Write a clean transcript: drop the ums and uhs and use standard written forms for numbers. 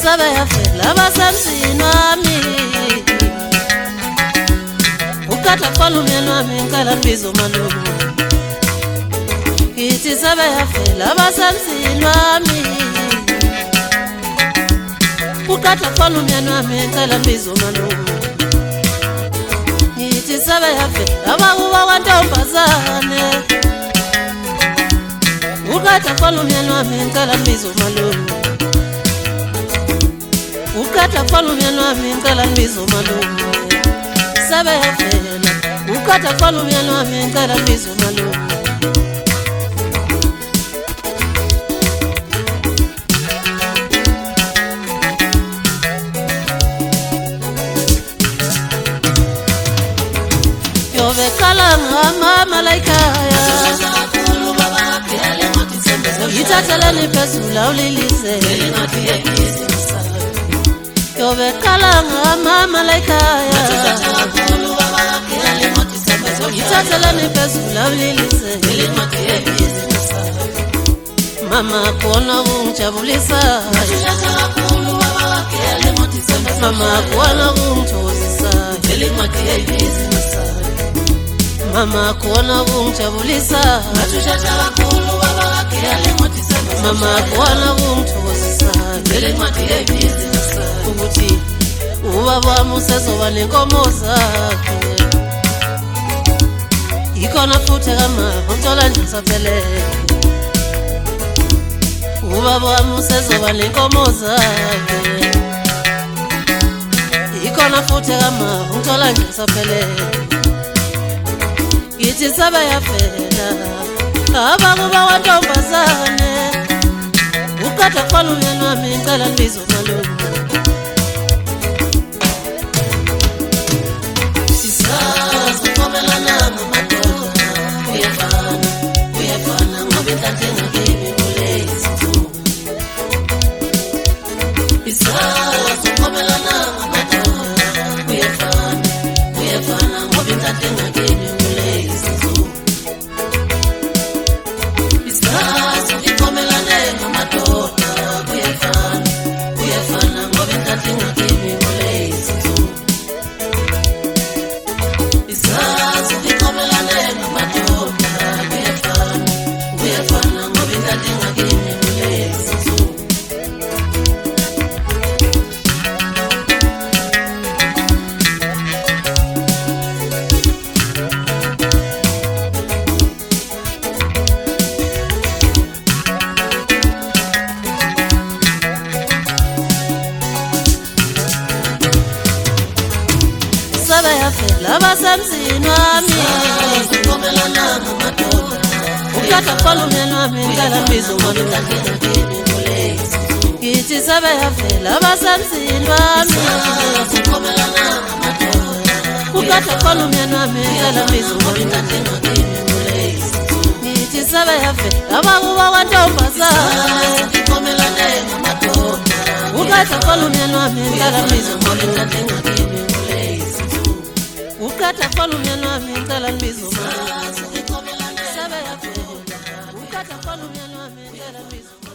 sabe yafela basemzini wami ukatha kwalo myeni wami ngicela mbizo malume ngithi sabe yafela basemzini wami ukatha kwalo myeni wami ngicela mbizo malume ngithi sabe yafela abakuba kwantombazane ukatha kwalo myeni wami ngicela mbizo malume ukatha kwalo myeni wami ngicela mbizo malume sabe yafela ukatha kwalo myeni wami ngicela mbizo malume yovekala ngama laikaya ithatheleni phezulu ulilise yovekala ngama laikaya ithatheleni phezulu ulilise mama kona ungijabulisa mama kona ungithokozisa mama kona ungijabulisa mama kona ungithokozisa ukuthi ubaba wami usezoba nenkomo zakhe ikhona futhi kama ngithola nje saphelele ubaba wami usezoba nenkomo zakhe ikhona futhi kama ngithola nje saphelele ngithi sabe yafela abakuba kwantombazane ukatha kwalo myeni wami ngicela mbizo malume sisazi komelana ngamadoda uyafana ngoba inhlanhla engakimi kulezi sisazi komelana ngamadoda uyafana ngoba inhlanhla engakimi sabe yafela basemzini wami ukatha kwalo myeni wami ngicela mbizo malume ngithi sabe yafela basemzini wami ukatha kwalo myeni wami ngicela mbizo malume ngithi sabe yafela abakuba kwantombazane ukatha kwalo myeni wami ngicela mbizo malume ukatha kwalo myeni wami ngicela mbizo malume sabe yafela ukatha kwalo myeni wami ngicela mbizo